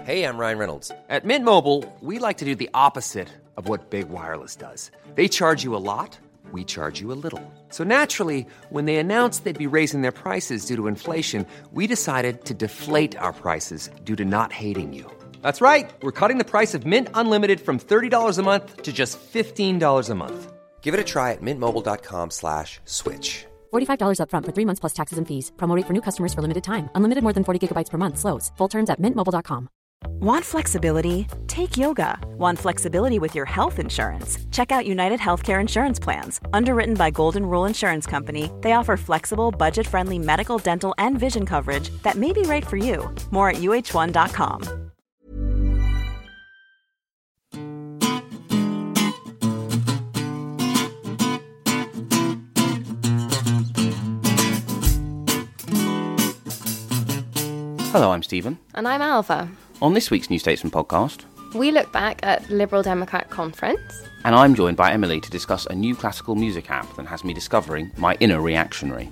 Hey, I'm Ryan Reynolds. At Mint Mobile, we like to do the opposite of what Big Wireless does. They charge you a lot, we charge you a little. So naturally, when they announced they'd be raising their prices due to inflation, we decided to deflate our prices due to not hating you. That's right. We're cutting the price of Mint Unlimited from $30 a month to just $15 a month. Give it a try at mintmobile.com/switch. $45 up front for 3 months plus taxes and fees. Promo rate for new customers for limited time. Unlimited more than 40 gigabytes per month. Slows full terms at mintmobile.com. Want flexibility? Take yoga. Want flexibility with your health insurance? Check out United Healthcare Insurance Plans. Underwritten by Golden Rule Insurance Company, they offer flexible, budget-friendly medical, dental, and vision coverage that may be right for you. More at uh1.com. Hello, I'm Stephen. And I'm Alva. On this week's New Statesman podcast, we look back at Liberal Democrat conference. And I'm joined by Emily to discuss a new classical music app that has me discovering my inner reactionary.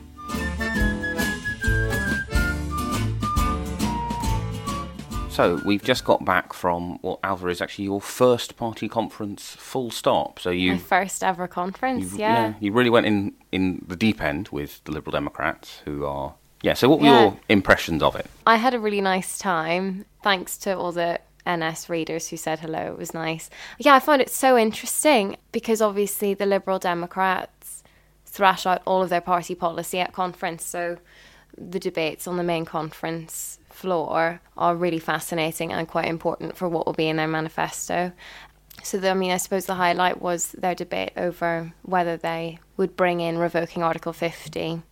So, we've just got back from what, Alva, is actually your first party conference full stop. So My first ever conference, yeah. You really went in the deep end with the Liberal Democrats, who are... Yeah, so what were your impressions of it? I had a really nice time, thanks to all the NS readers who said hello. It was nice. Yeah, I found it so interesting because obviously the Liberal Democrats thrash out all of their party policy at conference. So the debates on the main conference floor are really fascinating and quite important for what will be in their manifesto. So, I suppose the highlight was their debate over whether they would bring in revoking Article 50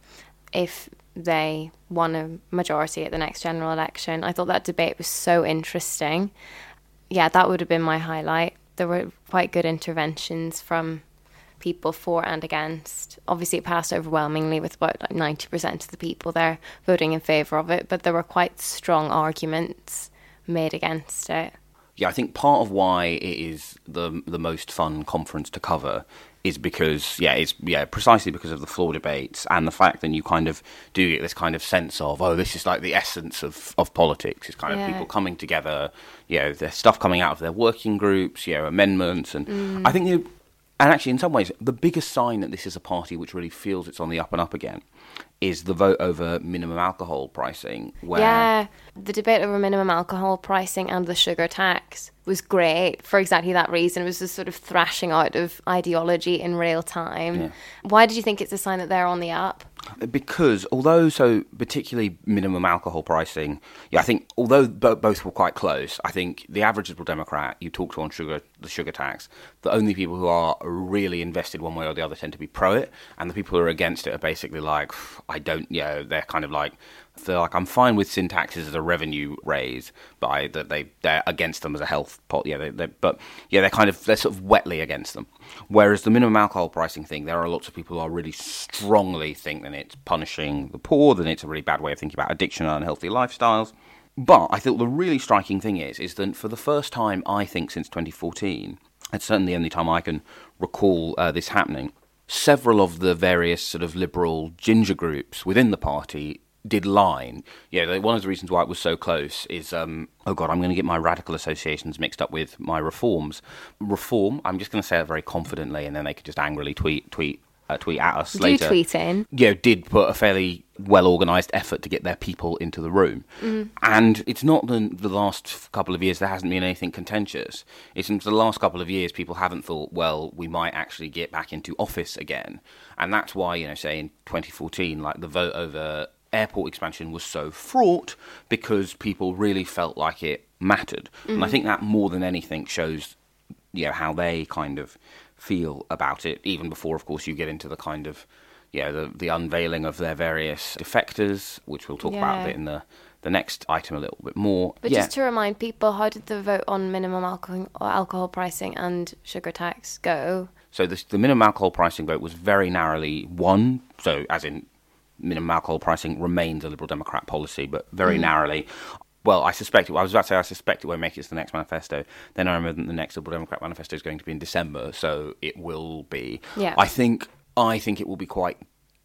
if they won a majority at the next general election. I thought that debate was so interesting. Yeah, that would have been my highlight. There were quite good interventions from people for and against. Obviously, it passed overwhelmingly with about 90% of the people there voting in favour of it, but there were quite strong arguments made against it. Yeah, I think part of why it is the most fun conference to cover is because, precisely because of the floor debates and the fact that you kind of do get this kind of sense of, this is like the essence of politics. It's kind of people coming together, there's stuff coming out of their working groups, amendments. And I think, and actually in some ways, the biggest sign that this is a party which really feels it's on the up and up again is the vote over minimum alcohol pricing. Yeah, the debate over minimum alcohol pricing and the sugar tax was great for exactly that reason. It was this sort of thrashing out of ideology in real time. Yeah. Why did you think it's a sign that they're on the up? Because particularly minimum alcohol pricing, I think although both were quite close, I think the average Liberal Democrat you talk to on the sugar tax, the only people who are really invested one way or the other tend to be pro it, and the people who are against it are basically like, they're kind of like, I'm fine with sin taxes as a revenue raise, but they're against them as a health pot. They're sort of wetly against them. Whereas the minimum alcohol pricing thing, there are lots of people who are really strongly think that it's punishing the poor, that it's a really bad way of thinking about addiction and unhealthy lifestyles. But I thought the really striking thing is that for the first time, I think since 2014, it's certainly the only time I can recall this happening, several of the various sort of liberal ginger groups within the party did line. One of the reasons why it was so close is, I'm going to get my radical associations mixed up with my reforms. Reform, I'm just going to say it very confidently, and then they could just angrily tweet at us later. Do tweet in. Did put a fairly well-organised effort to get their people into the room. Mm. And it's not the last couple of years there hasn't been anything contentious. It's in the last couple of years people haven't thought, well, we might actually get back into office again. And that's why, say in 2014, like the vote over airport expansion was so fraught, because people really felt like it mattered. Mm-hmm. And I think that more than anything shows, how they kind of feel about it, even before, of course, you get into the kind of, the unveiling of their various defectors, which we'll talk about a bit in the next item a little bit more. But just to remind people, how did the vote on minimum alcohol pricing and sugar tax go? So the minimum alcohol pricing vote was very narrowly won, so as in minimum alcohol pricing remains a Liberal Democrat policy, but very narrowly. Well, I suspect it won't make it to the next manifesto. Then I remember that the next Liberal Democrat manifesto is going to be in December, so it will be. Yeah. I think it will be quite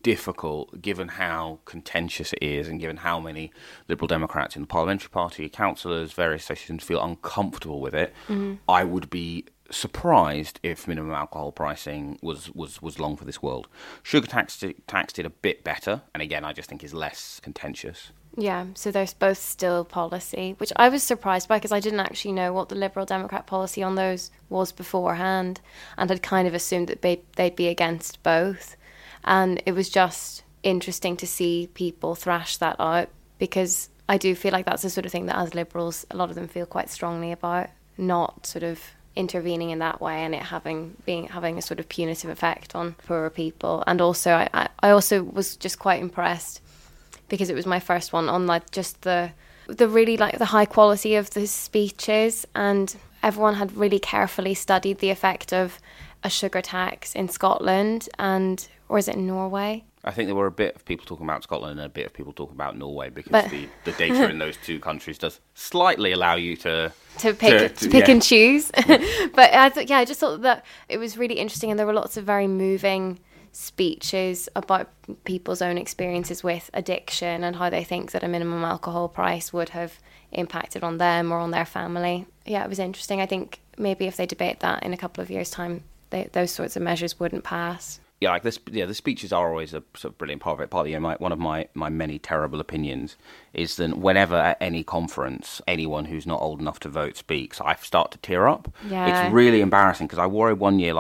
difficult, given how contentious it is and given how many Liberal Democrats in the Parliamentary Party, councillors, various sections feel uncomfortable with it. I would be surprised if minimum alcohol pricing was long for this world. Sugar tax did a bit better, and again, I just think is less contentious. Yeah, so there's both still policy, which I was surprised by because I didn't actually know what the Liberal Democrat policy on those was beforehand, and had kind of assumed that they'd be against both. And it was just interesting to see people thrash that out, because I do feel like that's the sort of thing that as Liberals, a lot of them feel quite strongly about, not sort of intervening in that way and it having a sort of punitive effect on poorer people. And also I also was just quite impressed, because it was my first one, on like just the really like the high quality of the speeches, and everyone had really carefully studied the effect of a sugar tax in Scotland or is it in Norway? I think there were a bit of people talking about Scotland and a bit of people talking about Norway, because the data in those two countries does slightly allow you to pick and choose. But I just thought that it was really interesting, and there were lots of very moving speeches about people's own experiences with addiction and how they think that a minimum alcohol price would have impacted on them or on their family. Yeah, it was interesting. I think maybe if they debate that in a couple of years' time, those sorts of measures wouldn't pass. Yeah, like this. Yeah, the speeches are always a sort of brilliant part of it. Partly, one of my many terrible opinions is that whenever at any conference anyone who's not old enough to vote speaks, I start to tear up. Yeah. It's really embarrassing, because I worry one year,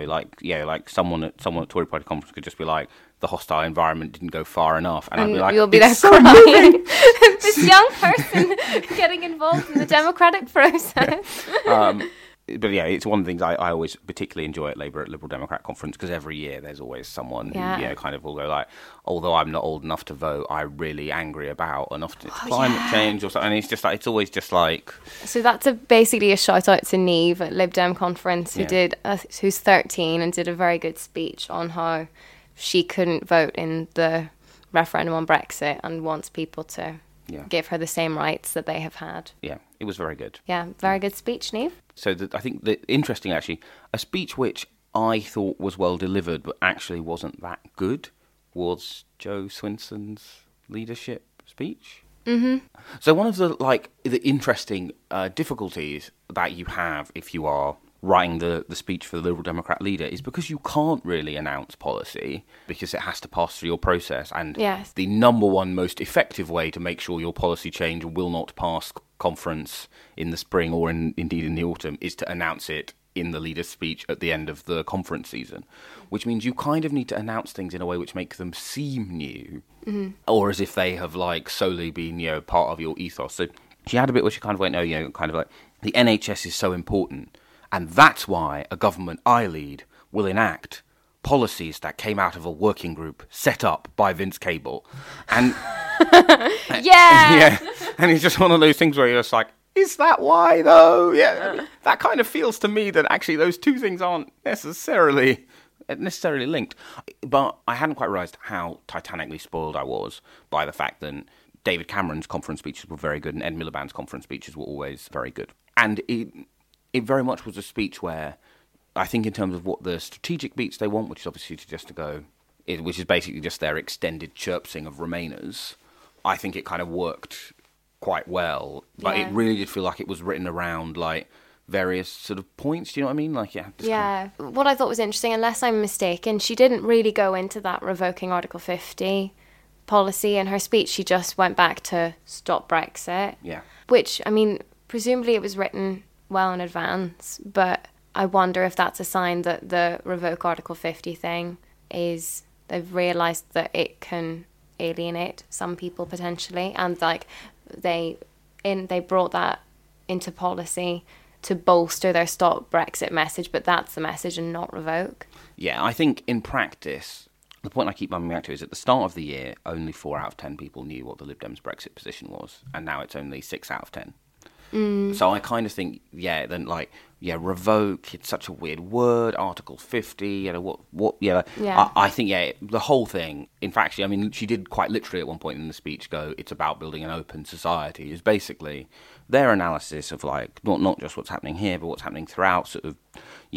someone at Tory Party conference could just be like, the hostile environment didn't go far enough, and I'd be like, you'll be there crying. This young person getting involved in the democratic process. But yeah, it's one of the things I always particularly enjoy at Liberal Democrat conference, because every year there's always someone who kind of will go like, although I'm not old enough to vote, I'm really angry about climate change or something. And it's just like, it's always just like. So that's basically a shout out to Niamh at Lib Dem conference, who's 13 and did a very good speech on how she couldn't vote in the referendum on Brexit and wants people to give her the same rights that they have had. Yeah, it was very good. Yeah, very good speech, Niamh. So I think that interesting, actually, a speech which I thought was well delivered but actually wasn't that good was Jo Swinson's leadership speech. Mm-hmm. So one of the interesting difficulties that you have if you are writing the speech for the Liberal Democrat leader is because you can't really announce policy, because it has to pass through your process. And the number one most effective way to make sure your policy change will not pass conference in the spring or indeed in the autumn is to announce it in the leader's speech at the end of the conference season, which means you kind of need to announce things in a way which make them seem new, or as if they have solely been part of your ethos. So she had a bit where she kind of went, kind of like, the NHS is so important, and that's why a government I lead will enact policies that came out of a working group set up by Vince Cable. And and it's just one of those things where you're just like, is that why though? Yeah, I mean, that kind of feels to me that actually those two things aren't necessarily linked. But I hadn't quite realised how titanically spoiled I was by the fact that David Cameron's conference speeches were very good and Ed Miliband's conference speeches were always very good. And it very much was a speech where I think in terms of what the strategic beats they want, which is obviously which is basically just their extended chirpsing of Remainers, I think it kind of worked quite well. But it really did feel like it was written around various sort of points. Do you know what I mean? What I thought was interesting, unless I'm mistaken, she didn't really go into that revoking Article 50 policy in her speech. She just went back to stop Brexit. Yeah. Which, I mean, presumably it was written well in advance, but I wonder if that's a sign that the revoke Article 50 thing is they've realised that it can alienate some people potentially, and they brought that into policy to bolster their stop Brexit message, but that's the message and not revoke. Yeah, I think in practice, the point I keep coming back to is at the start of the year, only 4 out of 10 people knew what the Lib Dems' Brexit position was, and now it's only 6 out of 10. So I kind of think, revoke, it's such a weird word, Article 50, I think, the whole thing, in fact, she did quite literally at one point in the speech go, it's about building an open society, is basically their analysis of, like, not just what's happening here, but what's happening throughout sort of,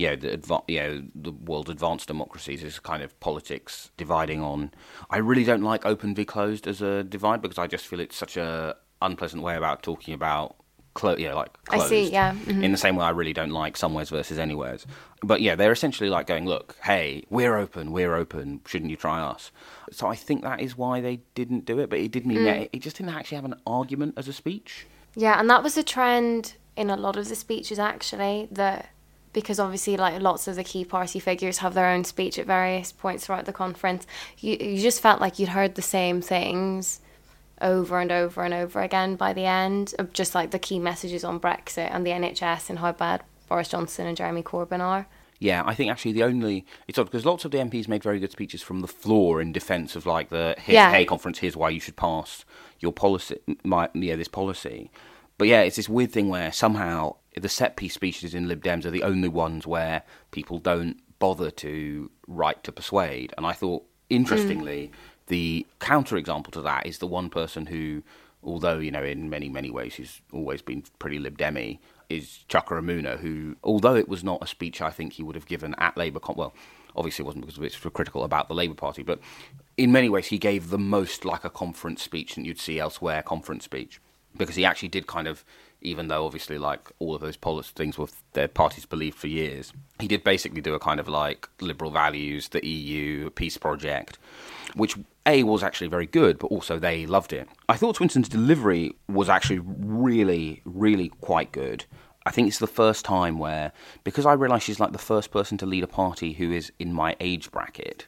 the world's advanced democracies is kind of politics dividing on. I really don't like open v closed as a divide because I just feel it's such a unpleasant way about talking about closed. I see, yeah. Mm-hmm. In the same way I really don't like somewheres versus anywheres. But yeah, they're essentially like going, look, hey, we're open, shouldn't you try us? So I think that is why they didn't do it, but it did mean that it just didn't actually have an argument as a speech. Yeah, and that was a trend in a lot of the speeches, actually, because obviously, like, lots of the key party figures have their own speech at various points throughout the conference. You just felt like you'd heard the same things over and over and over again by the end, of just like the key messages on Brexit and the NHS and how bad Boris Johnson and Jeremy Corbyn are. Yeah, I think actually it's odd because lots of the MPs made very good speeches from the floor in defence of like hey conference, here's why you should pass your policy, this policy. But yeah, it's this weird thing where somehow the set piece speeches in Lib Dems are the only ones where people don't bother to write to persuade. And I thought, interestingly, the counterexample to that is the one person who, although, in many, many ways he's always been pretty Lib Dem-y, is Chuka Umunna, who, although it was not a speech I think he would have given at Labour, obviously it wasn't because it's critical about the Labour Party, but in many ways he gave the most like a conference speech than you'd see elsewhere conference speech. Because he actually did kind of, even though obviously like all of those policy things were their parties believed for years, he did basically do a kind of like liberal values, the EU, peace project, which was actually very good, but also they loved it. I thought Swinton's delivery was actually really, really quite good. I think it's the first time where, because I realise she's like the first person to lead a party who is in my age bracket,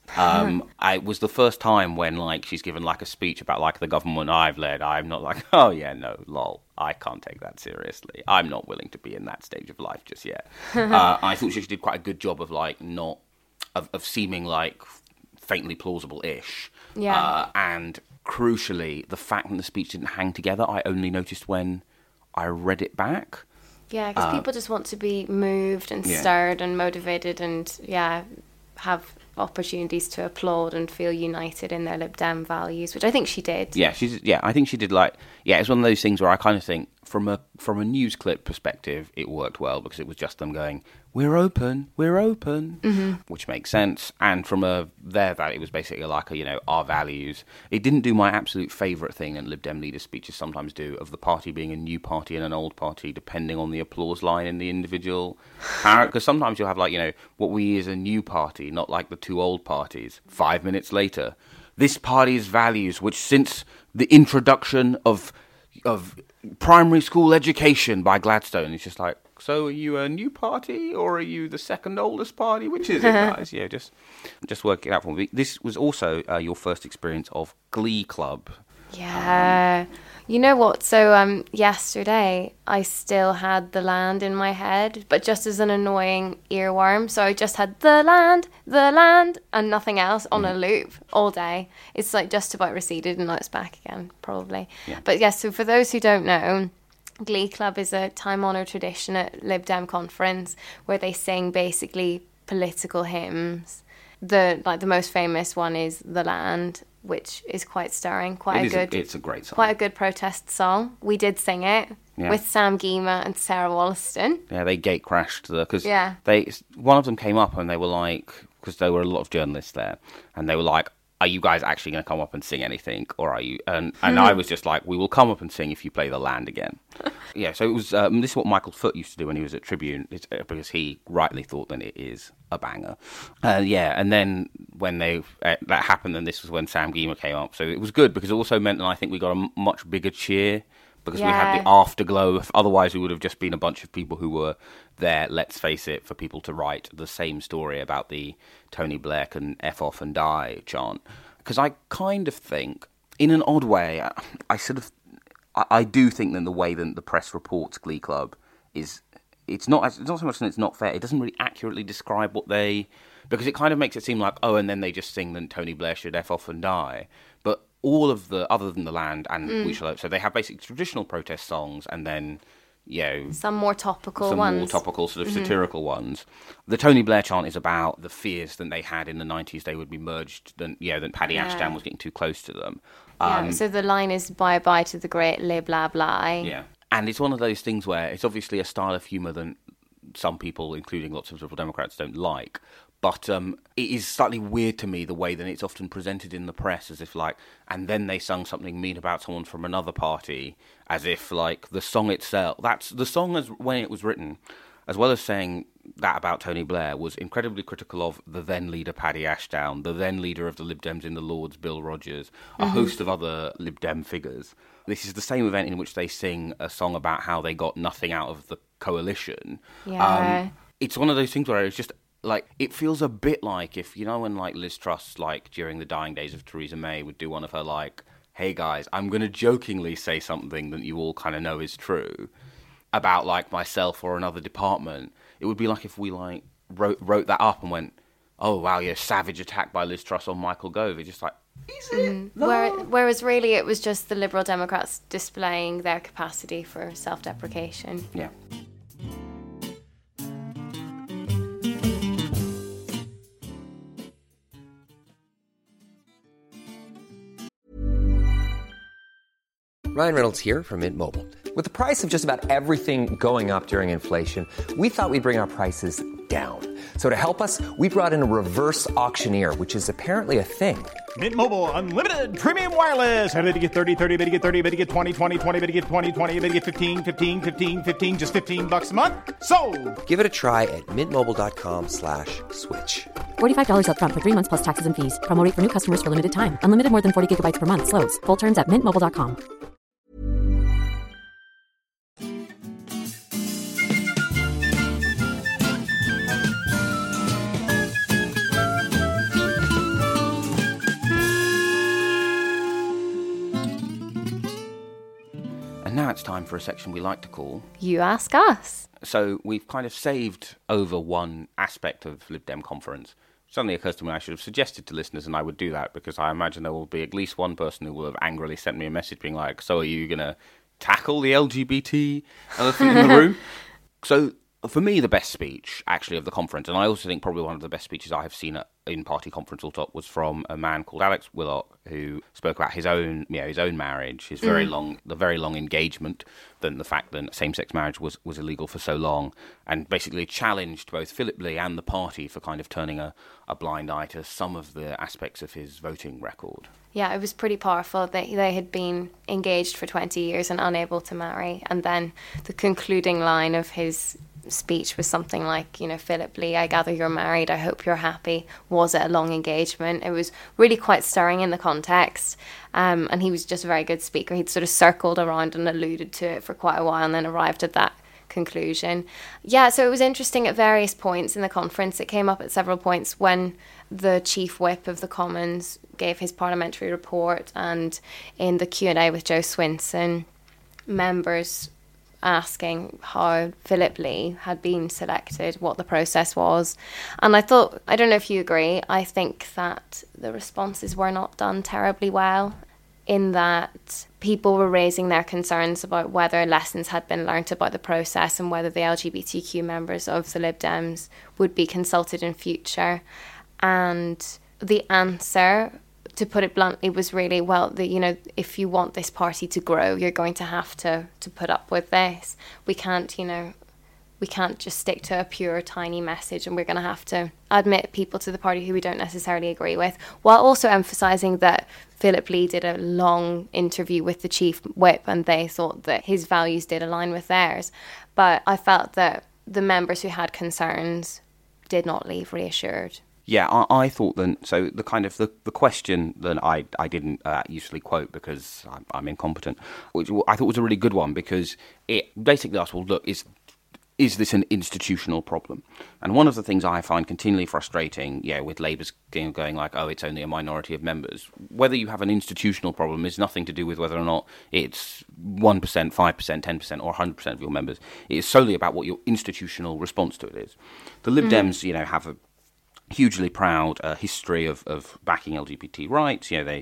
it was the first time when like she's given like a speech about like the government I've led. I'm not like, oh yeah, no, lol, I can't take that seriously. I'm not willing to be in that stage of life just yet. I thought she did quite a good job of like of seeming like faintly plausible-ish. Yeah. And crucially, the fact that the speech didn't hang together, I only noticed when I read it back. Yeah, because people just want to be moved and stirred and motivated and have opportunities to applaud and feel united in their Lib Dem values, which I think she did. Yeah, I think she did. It's one of those things where I kind of think from a news clip perspective, it worked well because it was just them going, we're open, which makes sense. And from that it was basically like our values. It didn't do my absolute favourite thing that Lib Dem leaders' speeches sometimes do, of the party being a new party and an old party, depending on the applause line in the individual. Because sometimes you'll have what we is a new party, not like the two old parties. 5 minutes later, this party's values, which since the introduction of primary school education by Gladstone, it's just like, so are you a new party or are you the second oldest party? Which is it, guys? Yeah, just work it out for me. This was also your first experience of Glee Club. Yeah. You know what? So yesterday I still had The Land in my head, but just as an annoying earworm. So I just had The Land, and nothing else on a loop all day. It's like just about receded and now it's back again, probably. Yeah. But yes, so for those who don't know, Glee Club is a time-honoured tradition at Lib Dem conference where they sing basically political hymns. The most famous one is The Land, which is quite stirring. It's a great song. Quite a good protest song. We did sing it with Sam Gyimah and Sarah Wollaston. Yeah, they gate crashed because one of them came up and they were like, because there were a lot of journalists there, and they were like, are you guys actually going to come up and sing anything, or are you? And I was just like, we will come up and sing if you play The Land again. Yeah, so it was. This is what Michael Foot used to do when he was at Tribune, because he rightly thought that it is a banger. And then when that happened, then this was when Sam Gyimah came up. So it was good because it also meant that I think we got a much bigger cheer because we had the afterglow. Otherwise, we would have just been a bunch of people who were there, let's face it, for people to write the same story about the Tony Blair can F off and die chant. Because I kind of think, in an odd way, I do think that the way that the press reports Glee Club is, it's not so much that it's not fair, it doesn't really accurately describe what they, because it kind of makes it seem like, and then they just sing that Tony Blair should F off and die. But all of the, other than The Land and We Shall Hope, so they have basically traditional protest songs and then, some more topical some ones. more topical sort of satirical ones. The Tony Blair chant is about the fears that they had in the 90s they would be merged, that Paddy Ashdown was getting too close to them. So the line is bye-bye to the great Lib Lab Lie. Yeah. And it's one of those things where it's obviously a style of humour that some people, including lots of Liberal Democrats, don't like. But it is slightly weird to me the way that it's often presented in the press as if and then they sung something mean about someone from another party, as if the song itself, that's the song as when it was written, as well as saying that about Tony Blair, was incredibly critical of the then leader Paddy Ashdown, the then leader of the Lib Dems in the Lords, Bill Rogers, a host of other Lib Dem figures. This is the same event in which they sing a song about how they got nothing out of the coalition. Yeah. It's one of those things where it's just it feels a bit like if, when Liz Truss, during the dying days of Theresa May, would do one of her hey guys, I'm going to jokingly say something that you all kind of know is true about myself or another department. It would be like if we wrote that up and went, oh wow, savage attack by Liz Truss on Michael Gove. It's just is it? Whereas really it was just the Liberal Democrats displaying their capacity for self-deprecation. Yeah. Ryan Reynolds here from Mint Mobile. With the price of just about everything going up during inflation, we thought we'd bring our prices down. So to help us, we brought in a reverse auctioneer, which is apparently a thing. Mint Mobile Unlimited Premium Wireless. How to get 30, 30, bit to get 30, bit to get 20, 20, 20, bit to get 20, 20, bit to get 15, 15, 15, 15, just $15 a month? Sold! Give it a try at mintmobile.com/switch. $45 up front for 3 months plus taxes and fees. Promo rate for new customers for limited time. Unlimited more than 40 gigabytes per month. Slows full terms at mintmobile.com. And now it's time for a section we like to call You Ask Us. So we've kind of saved over one aspect of Lib Dem conference. Suddenly occurs to me I should have suggested to listeners, and I would do that, because I imagine there will be at least one person who will have angrily sent me a message being so are you going to tackle the LGBT elephant in the room? So for me, the best speech, actually, of the conference, and I also think probably one of the best speeches I have seen in party conference all top, was from a man called Alex Willock, who spoke about his own marriage, his very long engagement, the fact that same-sex marriage was illegal for so long, and basically challenged both Philip Lee and the party for kind of turning a blind eye to some of the aspects of his voting record. Yeah, it was pretty powerful that they had been engaged for 20 years and unable to marry, and then the concluding line of his speech was something like, Philip Lee, I gather you're married, I hope you're happy. Was it a long engagement? It was really quite stirring in the context, and he was just a very good speaker. He'd sort of circled around and alluded to it for quite a while and then arrived at that conclusion. Yeah, so it was interesting at various points in the conference. It came up at several points when the Chief Whip of the Commons gave his parliamentary report, and in the Q&A with Joe Swinson, members asking how Philip Lee had been selected, what the process was. And I thought, I don't know if you agree, I think that the responses were not done terribly well, in that people were raising their concerns about whether lessons had been learnt about the process and whether the LGBTQ members of the Lib Dems would be consulted in future. And the answer, to put it bluntly, was really, well, if you want this party to grow, you're going to have to put up with this. We can't just stick to a pure, tiny message, and we're going to have to admit people to the party who we don't necessarily agree with, while also emphasising that Philip Lee did a long interview with the Chief Whip and they thought that his values did align with theirs. But I felt that the members who had concerns did not leave reassured. Yeah, I thought that, so the kind of the question that I didn't usually quote because I'm incompetent, which I thought was a really good one, because it basically asked, well, look, is this an institutional problem? And one of the things I find continually frustrating, with Labour's going it's only a minority of members. Whether you have an institutional problem is nothing to do with whether or not it's 1%, 5%, 10% or 100% of your members. It is solely about what your institutional response to it is. The Lib Dems, have a hugely proud history of backing LGBT rights. They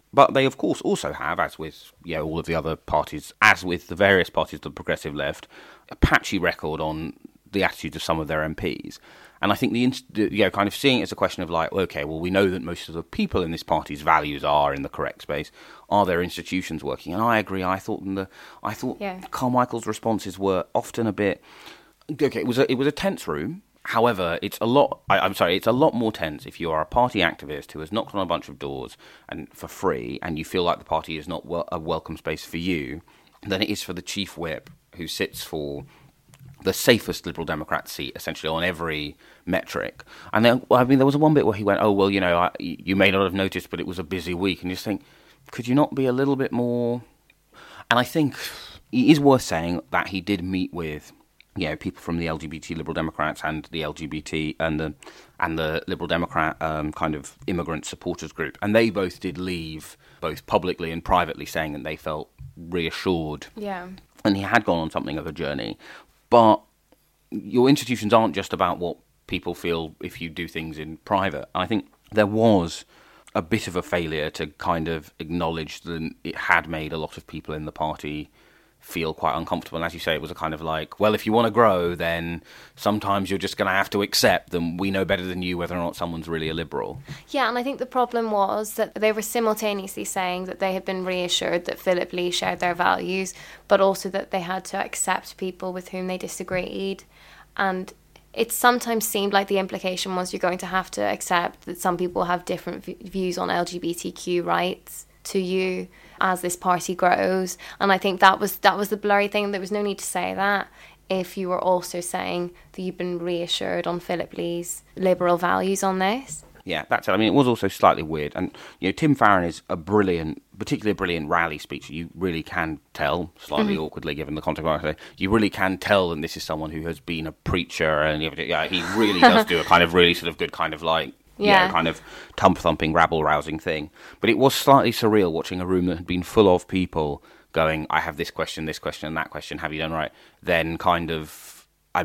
But they, of course, also have, as with all of the other parties, as with the various parties of the progressive left, a patchy record on the attitudes of some of their MPs. And I think kind of seeing it as a question of like, okay, well, we know that most of the people in this party's values are in the correct space. Are their institutions working? And I agree. I thought Carmichael's responses were often a bit okay. It was a tense room. However, it's a lot. It's a lot more tense if you are a party activist who has knocked on a bunch of doors and for free, and you feel like the party is not a welcome space for you, than it is for the chief whip who sits for the safest Liberal Democrat seat, essentially, on every metric. And then, there was one bit where he went, oh, well, you may not have noticed, but it was a busy week. And you just think, could you not be a little bit more... And I think it is worth saying that he did meet with, people from the LGBT Liberal Democrats and the LGBT and the Liberal Democrat kind of immigrant supporters group. And they both did leave, both publicly and privately, saying that they felt reassured. Yeah. And he had gone on something of a journey. But your institutions aren't just about what people feel if you do things in private. I think there was a bit of a failure to kind of acknowledge that it had made a lot of people in the party feel quite uncomfortable. And as you say, it was a kind of like, well, if you want to grow, then sometimes you're just going to have to accept that we know better than you whether or not someone's really a liberal. Yeah, and I think the problem was that they were simultaneously saying that they had been reassured that Philip Lee shared their values, but also that they had to accept people with whom they disagreed. And it sometimes seemed like the implication was you're going to have to accept that some people have different views on LGBTQ rights to you as this party grows. And I think that was the blurry thing. There was no need to say that if you were also saying that you've been reassured on Philip Lee's liberal values on this. Yeah, that's it. I mean, it was also slightly weird. And, Tim Farron is particularly a brilliant rally speaker. You really can tell, slightly awkwardly given the context of it, you really can tell that this is someone who has been a preacher. And he really does do a kind of really sort of good kind of like, kind of thump-thumping, rabble-rousing thing. But it was slightly surreal watching a room that had been full of people going, I have this question, and that question, have you done right? Then kind of,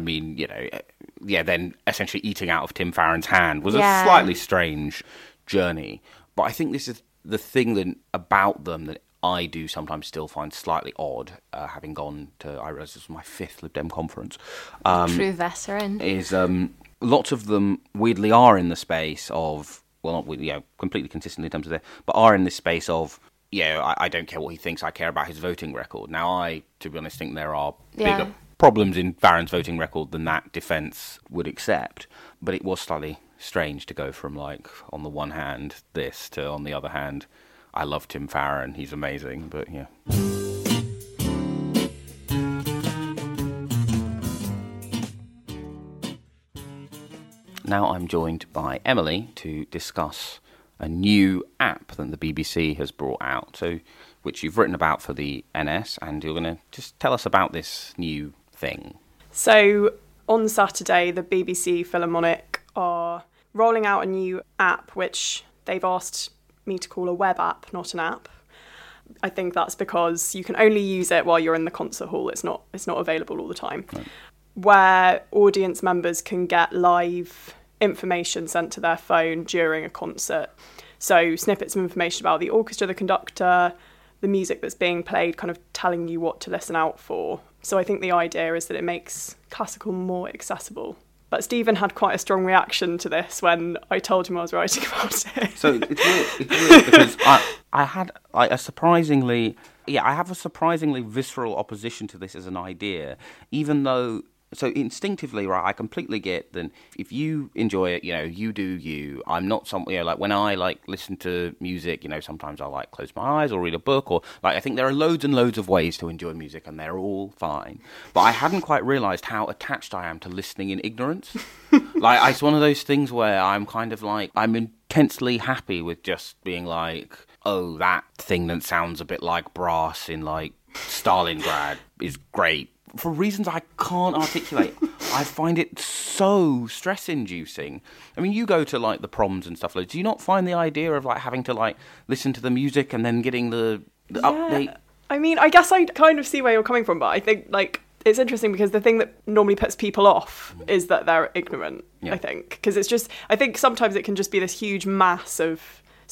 then essentially eating out of Tim Farron's hand was a slightly strange journey. But I think this is the thing about them that I do sometimes still find slightly odd, having gone to, I realise this was my 5th Lib Dem conference. True veteran. Is... lots of them weirdly are in the space of, well, not completely consistently in terms of their, but are in this space of, I don't care what he thinks, I care about his voting record. Now, I, to be honest, think there are bigger problems in Farron's voting record than that defence would accept. But it was slightly strange to go from, like, on the one hand, this, to on the other hand, I love Tim Farron, he's amazing, but yeah. Now I'm joined by Emily to discuss a new app that the BBC has brought out, which you've written about for the NS, and you're going to just tell us about this new thing. So on Saturday, the BBC Philharmonic are rolling out a new app, which they've asked me to call a web app, not an app. I think that's because you can only use it while you're in the concert hall. It's not available all the time. Right. Where audience members can get live information sent to their phone during a concert. So snippets of information about the orchestra, the conductor, the music that's being played, kind of telling you what to listen out for. So I think the idea is that it makes classical more accessible. But Stephen had quite a strong reaction to this when I told him I was writing about it. So it's weird because I have a surprisingly visceral opposition to this as an idea, even though... So instinctively, right, I completely get that if you enjoy it, you do you. I'm not like when I listen to music, sometimes I close my eyes or read a book or I think there are loads and loads of ways to enjoy music and they're all fine. But I hadn't quite realised how attached I am to listening in ignorance. It's one of those things where I'm kind of I'm intensely happy with just being oh, that thing that sounds a bit like brass in Stalingrad is great. For reasons I can't articulate. I find it so stress-inducing. I mean, you go to, the proms and stuff. Do you not find the idea of, having to, listen to the music and then getting the update? I mean, I guess I kind of see where you're coming from, but I think, it's interesting because the thing that normally puts people off is that they're ignorant, I think. Because it's just... I think sometimes it can just be this huge mass of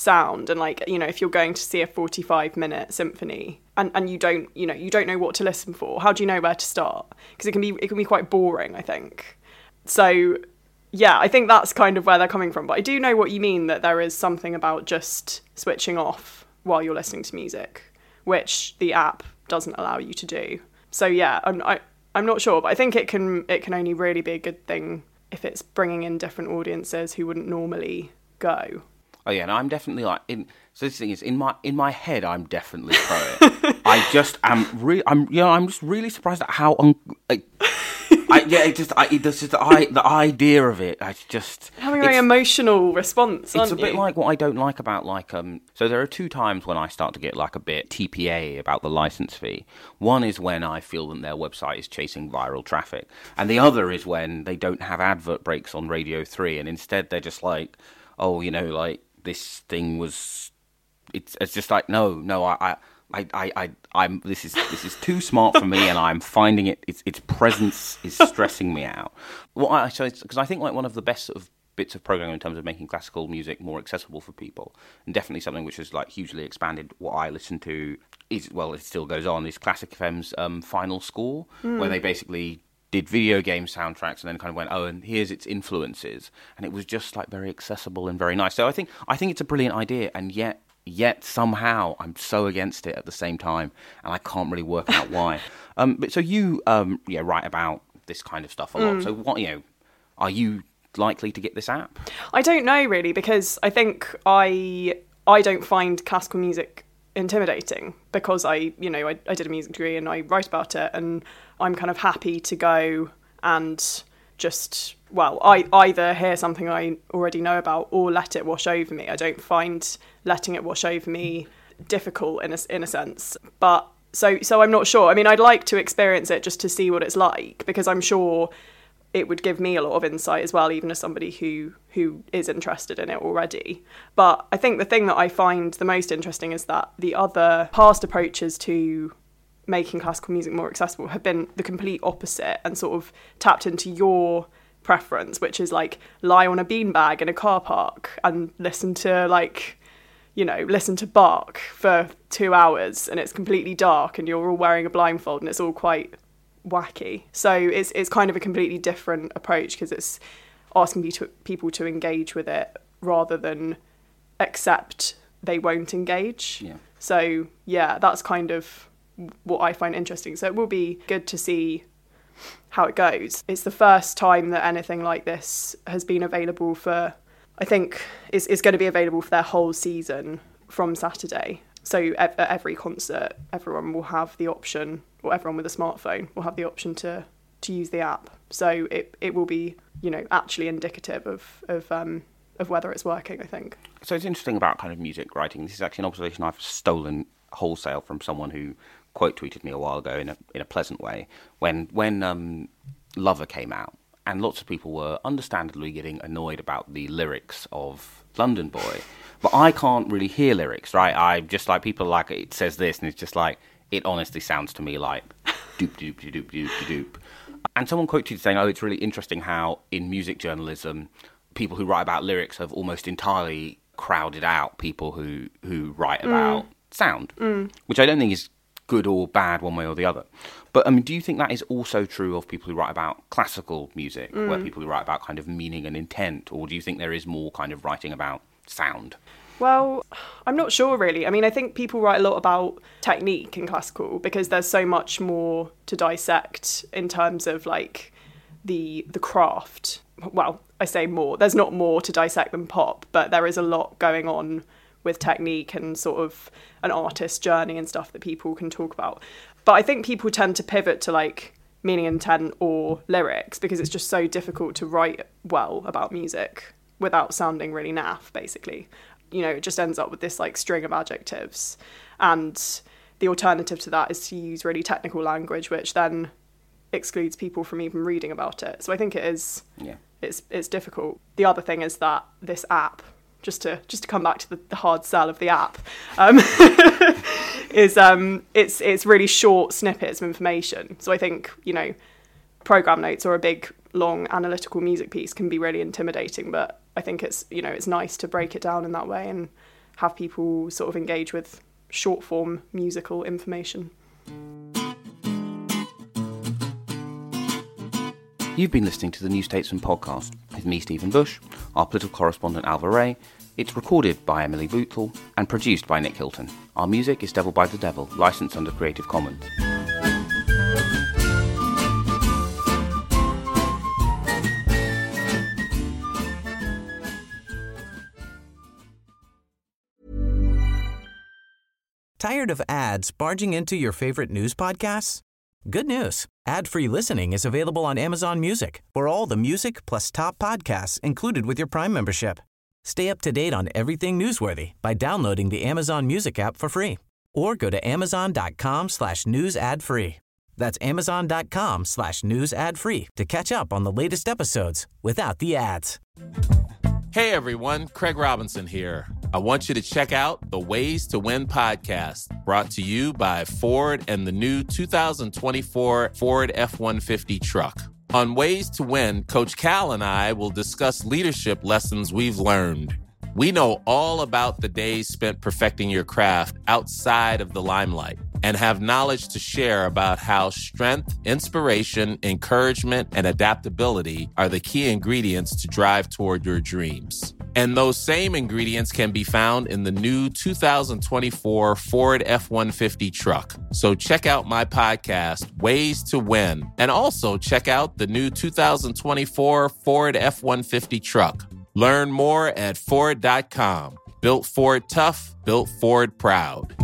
sound. And like, you know, if you're going to see a 45-minute symphony and you don't know what to listen for, how do you know where to start? Because it can be quite boring, I think. So yeah, I think that's kind of where they're coming from. But I do know what you mean, that there is something about just switching off while you're listening to music, which the app doesn't allow you to do. So yeah, I'm not sure, but I think it can only really be a good thing if it's bringing in different audiences who wouldn't normally go. Oh yeah, and I'm definitely like so this thing is in my head I'm definitely pro it. I just am I'm just really surprised at how the idea of it. Having a very emotional response. It's a bit like what I don't like about So there are two times when I start to get like a bit TPA about the license fee. One is when I feel that their website is chasing viral traffic, and the other is when they don't have advert breaks on Radio 3, and instead they're just like, oh, you know, like this thing was. It's just like no, I'm this is too smart for me, and I'm finding its presence is stressing me out. Because I think like one of the best sort of bits of programming in terms of making classical music more accessible for people, and definitely something which has like hugely expanded what I listen to is, well, it still goes on, is Classic FM's Final Score, where they basically did video game soundtracks and then kind of went, oh, and here's its influences, and it was just like very accessible and very nice. So I think it's a brilliant idea, and yet somehow I'm so against it at the same time, and I can't really work out why. But so you write about this kind of stuff a lot. So what, are you likely to get this app? I don't know really, because I think I don't find classical music intimidating, because I did a music degree and I write about it, and I'm kind of happy to go and just, I either hear something I already know about or let it wash over me. I don't find letting it wash over me difficult in a sense. But so I'm not sure. I mean, I'd like to experience it just to see what it's like, because I'm sure it would give me a lot of insight as well, even as somebody who is interested in it already. But I think the thing that I find the most interesting is that the other past approaches to making classical music more accessible have been the complete opposite, and sort of tapped into your preference, which is like lie on a beanbag in a car park and listen to Bach for 2 hours, and it's completely dark and you're all wearing a blindfold and it's all quite wacky. So it's kind of a completely different approach, because it's asking people to engage with it rather than accept they won't engage. Yeah. So yeah, that's kind of what I find interesting. So it will be good to see how it goes. It's the first time that anything like this has been available for, I think it's going to be available for their whole season from Saturday. So at every concert, everyone will have the option, or everyone with a smartphone will have the option to use the app. So it will be, actually indicative of whether it's working, I think. So it's interesting about kind of music writing. This is actually an observation I've stolen wholesale from someone who quote tweeted me a while ago in a pleasant way when Lover came out, and lots of people were understandably getting annoyed about the lyrics of London Boy, but I can't really hear lyrics, right? I just like, people like, it says this, and it's just like, it honestly sounds to me like doop doop doop doop doop. And someone quote tweeted saying, oh, it's really interesting how in music journalism people who write about lyrics have almost entirely crowded out people who write about sound, which I don't think is good or bad one way or the other. But I mean, do you think that is also true of people who write about classical music, where people who write about kind of meaning and intent, or do you think there is more kind of writing about sound? Well, I'm not sure really. I mean, I think people write a lot about technique in classical, because there's so much more to dissect in terms of like the craft. Well, I say more. There's not more to dissect than pop, but there is a lot going on with technique and sort of an artist's journey and stuff that people can talk about. But I think people tend to pivot to like meaning, intent or lyrics, because it's just so difficult to write well about music without sounding really naff, basically. It just ends up with this like string of adjectives. And the alternative to that is to use really technical language, which then excludes people from even reading about it. So I think it is, it's difficult. The other thing is that this app, just to come back to the hard sell of the app, is it's really short snippets of information. So I think, program notes or a big long analytical music piece can be really intimidating, but I think it's nice to break it down in that way and have people sort of engage with short form musical information. You've been listening to the New Statesman podcast with me, Stephen Bush, our political correspondent Alva Ray. It's recorded by Emily Boothall and produced by Nick Hilton. Our music is Devil by the Devil, licensed under Creative Commons. Tired of ads barging into your favorite news podcasts? Good news. Ad-free listening is available on Amazon Music for all the music plus top podcasts included with your Prime membership. Stay up to date on everything newsworthy by downloading the Amazon Music app for free or go to amazon.com/news ad free. That's amazon.com/news ad free to catch up on the latest episodes without the ads. Hey everyone, Craig Robinson here. I want you to check out the Ways to Win podcast, brought to you by Ford and the new 2024 Ford F-150 truck. On Ways to Win, Coach Cal and I will discuss leadership lessons we've learned. We know all about the days spent perfecting your craft outside of the limelight and have knowledge to share about how strength, inspiration, encouragement, and adaptability are the key ingredients to drive toward your dreams. And those same ingredients can be found in the new 2024 Ford F-150 truck. So check out my podcast, Ways to Win, and also check out the new 2024 Ford F-150 truck. Learn more at Ford.com. Built Ford tough, built Ford proud.